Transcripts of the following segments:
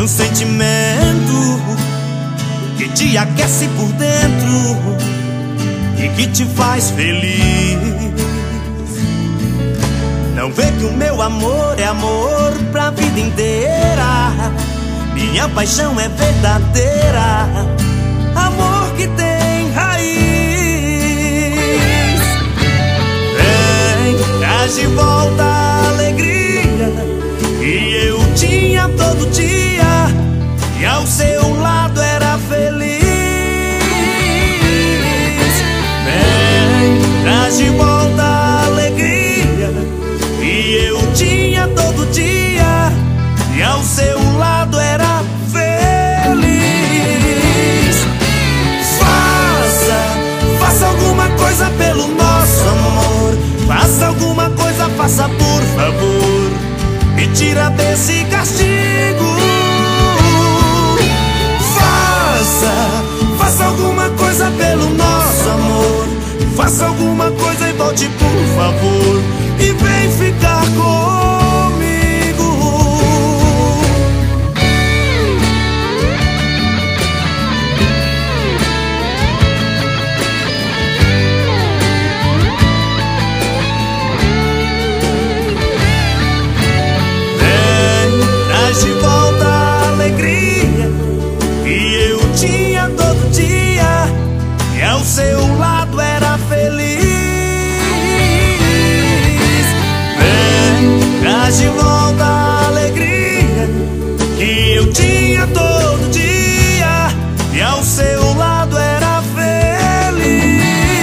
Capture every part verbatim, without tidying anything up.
um sentimento que te aquece por dentro e que te faz feliz. Não vê que o meu amor é amor pra vida inteira. Minha paixão é verdadeira, amor que tem raiz. Vem, traz de volta a alegria que eu tinha todo dia e ao seu lado era feliz. Vem, traz de volta a alegria que eu tinha todo dia e ao seu lado era feliz. Faça, faça alguma coisa pelo nosso amor. Faça alguma coisa, faça por favor. Me tira desse castigo. Faça, faça alguma coisa pelo nosso amor. Faça alguma coisa e volte por favor. E vem ficar comigo. Vem, traz de volta a alegria que eu tinha todo dia e ao seu lado era feliz. Traz de volta a alegria que eu tinha todo dia e ao seu lado era feliz.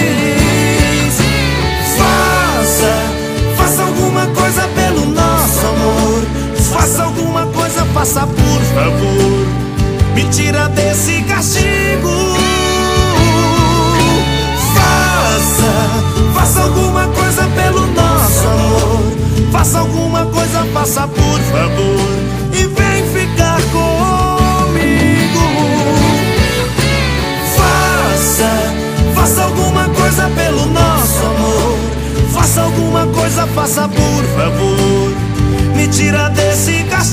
Faça, faça alguma coisa pelo nosso amor. Faça alguma coisa, faça por favor. Me tira desse castigo. Faça, faça alguma coisa pelo nosso amor. Faça alguma coisa, faça por favor. E vem ficar comigo. Faça, faça alguma coisa pelo nosso amor. Faça alguma coisa, faça por favor. Me tira desse castigo.